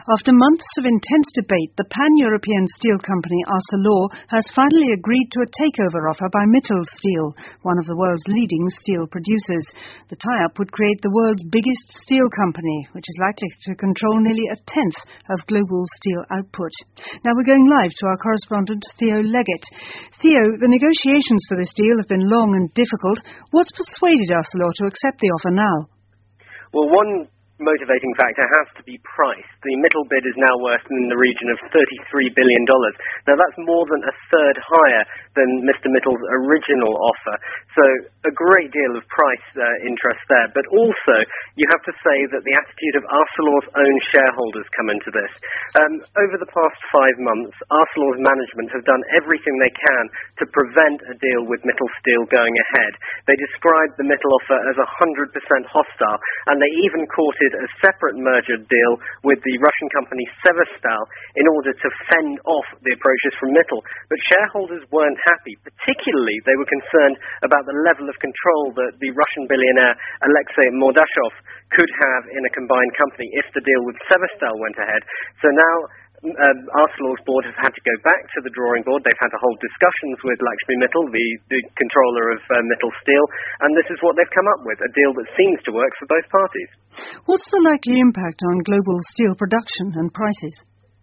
After months of intense debate, the pan-European steel company ArcelorMittal has finally agreed to a takeover offer by Mittal Steel, one of the world's leading steel producers. The tie-up would create the world's biggest steel company, which is likely to control nearly a tenth of global steel output. Now we're going live to our correspondent Theo Leggett. Theo, the negotiations for this deal have been long and difficult. What's persuaded ArcelorMittal to accept the offer now? Well, one motivating factor has to be price. The Mittal bid is now worth in the region of $33 billion. Now that's more than a third higher than Mr. Mittal's original offer. So a great deal of price interest there. But also you have to say that the attitude of Arcelor's own shareholders come into this. Over the past 5 months, Arcelor's management have done everything they can to prevent a deal with Mittal Steel going ahead. They described the Mittal offer as 100% hostile, and they even courted a separate merger deal with the Russian company Severstal in order to fend off the approaches from Mittal. But shareholders weren't happy. Particularly, they were concerned about the level of control that the Russian billionaire Alexei Mordashov could have in a combined company if the deal with Severstal went ahead. So now Arcelor's board has had to go back to the drawing board. They've had to hold discussions with Lakshmi Mittal, the controller of Mittal Steel, and this is what they've come up with, a deal that seems to work for both parties. What's the likely impact on global steel production and prices?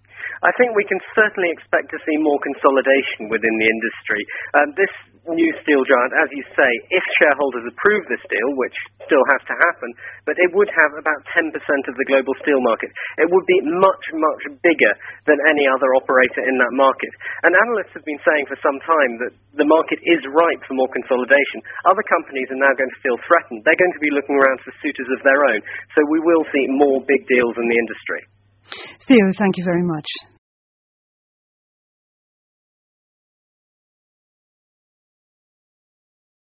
I think we can certainly expect to see more consolidation within the industry. This new steel giant, as you say, if shareholders approve this deal, which still has to happen, but it would have about 10% of the global steel market. It would be much, much bigger than any other operator in that market. And analysts have been saying for some time that the market is ripe for more consolidation. Other companies are now going to feel threatened. They're going to be looking around for suitors of their own. So we will see more big deals in the industry. Theo, thank you very much.